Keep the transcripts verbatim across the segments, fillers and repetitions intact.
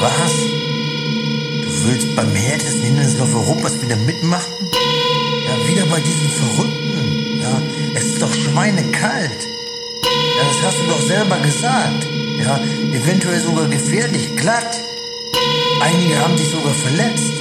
Was? Du willst beim härtesten Hindernislauf Europas wieder mitmachen? Ja, wieder bei diesen Verrückten. Ja, es ist doch schweinekalt. Ja, das hast du doch selber gesagt. Ja, eventuell sogar gefährlich, glatt. Einige haben sich sogar verletzt.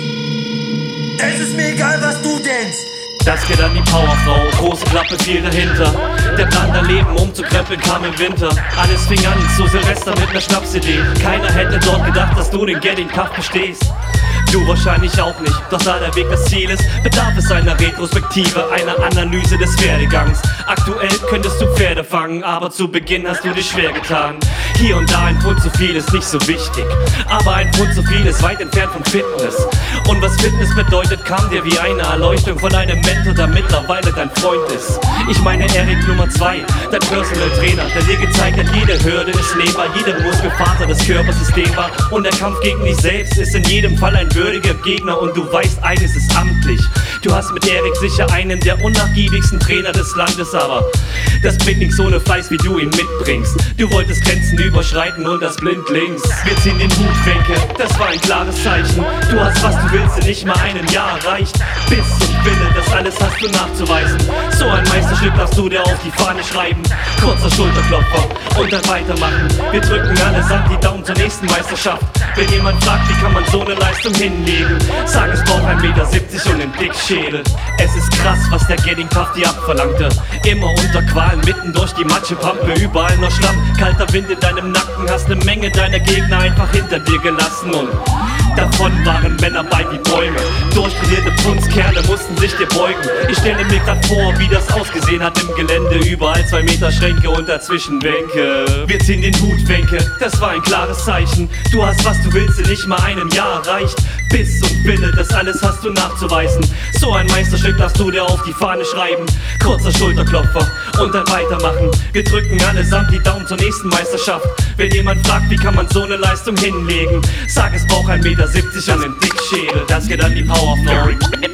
Es ist mir egal, was du denkst. Das geht an die Powerfrau, große Klappe, viel dahinter. Der Plan, dein Leben umzukrempeln, kam im Winter. Alles fing an zu Silvester mit ner Schnapsidee. Keiner hätte dort gedacht, dass du den Getting Tough bestehst. Du wahrscheinlich auch nicht, doch da der Weg das Ziel ist, bedarf es einer Retrospektive, einer Analyse des Werdegangs. Aktuell könntest du Pferde fangen, aber zu Beginn hast du dich schwer getan. Hier und da ein Pfund zu viel ist nicht so wichtig, aber ein Pfund zu viel ist weit entfernt von Fitness. Und was Fitness bedeutet, kam dir wie eine Erleuchtung von einem Mentor, der mittlerweile dein Freund ist. Ich meine Erik Nummer zwei, dein Personal Trainer, der dir gezeigt hat, jede Hürde ist nehmbar, jede Muskelfaser des Körpers ist dehnbar. Und der Kampf gegen dich selbst ist in jedem Fall ein würdiger Gegner und du weißt, eines ist amtlich. Du hast mit Erik sicher einen der unnachgiebigsten Trainer des Landes, aber das bringt nichts ohne Fleiß, wie du ihn mitbringst. Du wolltest Grenzen überschreiten und das blindlings. Wir ziehen den Hut, Wenke, das war ein klares Zeichen. Du hast, was du willst, in nicht mal einem Jahr erreicht. Biss und Wille, das alles hast du nachzuweisen. So ein Meisterstück darfst du dir auf die Fahne schreiben. Kurzer Schulterklopfer und dann weitermachen. Wir drücken allesamt die Daumen zur nächsten Meisterschaft. Wenn jemand fragt, wie kann man so eine Leistung hinlegen, sag, es braucht ein Meter siebzig und einen Dickschädel. Es ist krass, was der Getting Tough dir abverlangte. Immer unter Qualen, mitten durch die Matschepampe, überall nur Schlamm. Kalter Wind in deinem Nacken, hast ne Menge deiner Gegner einfach hinter dir gelassen. Und davon waren Männer bei wie Bäume. Durchtrainierte Pfundskerle mussten sich dir beugen. Ich stelle mir grad vor, wie das ausgesehen hat im Gelände. Überall zwei Meter Schränke und dazwischen Bänke. Wir ziehen den Hut, Wenke, das war ein klares Zeichen. Du hast, was du willst, in nicht mal einem Jahr erreicht. Biss und Wille, das alles hast du nachzuweisen. So ein Meisterstück darfst du dir auf die Fahne schreiben. Kurzer Schulterklopfer und dann weitermachen. Wir drücken allesamt die Daumen zur nächsten Meisterschaft. Wenn jemand fragt, wie kann man so eine Leistung hinlegen, sag, es braucht ein Meter siebzig und einen Dickschädel. Das geht an die Powerfrau.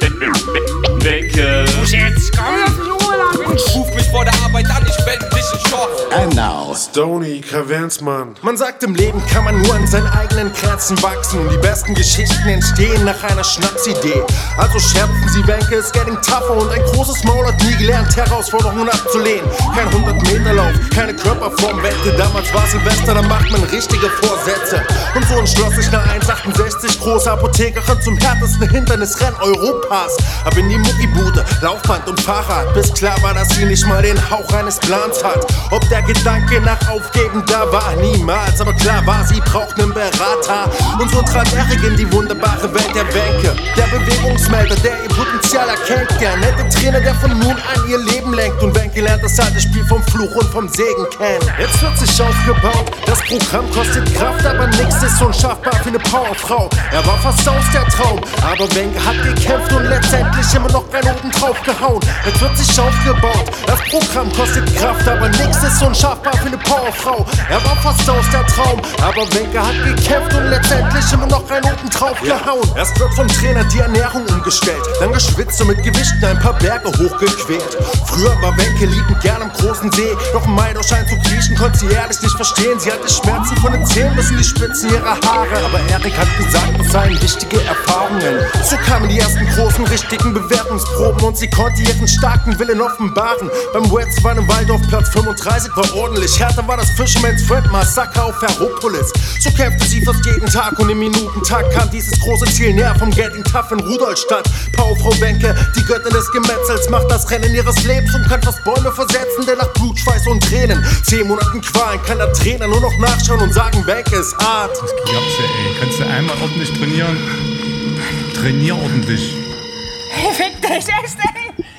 Wenke. Jetzt komm! Ruf mich vor der Arbeit an, ich wende dich in Schock. And now, Stony Kavernsmann. man sagt, im Leben kann man nur an seinen eigenen Grenzen wachsen. Und die besten Geschichten entstehen nach einer Schnapsidee. Also scherzen sie, Wenke ist getting tougher. Und ein großes Maul hat nie gelernt, Herausforderungen abzulehnen. Kein hundert Meter Lauf, keine Körperformwette. Damals war Silvester, da macht man richtige Vorsätze. Und so entschloss sich eine eins Komma achtundsechzig große Apothekerin zum härtesten Hindernisrennen Europas. Ab in die Muckibude, Laufband und Fahrrad, bis klar war, dass sie nicht mal den Hauch eines Plans hat. Ob der Gedanke nach Aufgeben da war, niemals. Aber klar war, sie braucht nen Berater. Und so trat Erik in die wunderbare Welt der Wenke. Der Bewegungsmelder, der ihr Potenzial erkennt. Der nette Trainer, der von nun an ihr Leben lenkt. Und Wenke lernt das alte Spiel vom Fluch und vom Segen kennen. Jetzt wird sich aufgebaut, das Programm kostet Kraft, aber nix ist unschaffbar für eine Powerfrau. Er war fast aus der Traum, aber Wenke hat gekämpft und letztendlich immer noch rein oben drauf gehauen. Jetzt wird sich aufgebaut, das Programm kostet Kraft, aber nix ist unschaffbar für eine Powerfrau. Er war fast aus der Traum, aber Wenke hat gekämpft und letztendlich immer noch rein oben drauf gehauen. Erst wird vom Trainer die Ernährung umgestellt, dann geschwitzt und mit Gewichten ein paar Berge hochgequält. Früher war Wenke liebend gern am großen See, doch im Mai durch scheint zu kriechen, konnte sie ehrlich nicht verstehen. Sie hatte Schmerzen von den Zähnen bis in die Spitzen ihrer Haare, aber Erik hat gesagt, das seien wichtige Erfahrungen. So kamen die ersten großen richtigen Bewertungsproben und sie konnte ihren starken Willen offenbaren. Beim Wets war im Wald auf Platz fünfunddreißig, war ordentlich. Härter war das Fisherman's Friend Massaker auf Ferropolis. So kämpfte sie fast jeden Tag und im Minutentag kam dieses große Ziel näher vom Getting Tough in Rudolstadt. Powerfrau Wenke, die Göttin des Gemetzels, macht das Rennen ihres Lebens und kann fast Bäume versetzen, denn nach Blut, Schweiß und Tränen, zehn Monaten Qualen, kann der Trainer nur noch nachschauen und sagen, Wenke ist hart. Das glaubst du, ey. Kannst du einmal ordentlich trainieren? Trainier ordentlich. Fick dich echt, ey!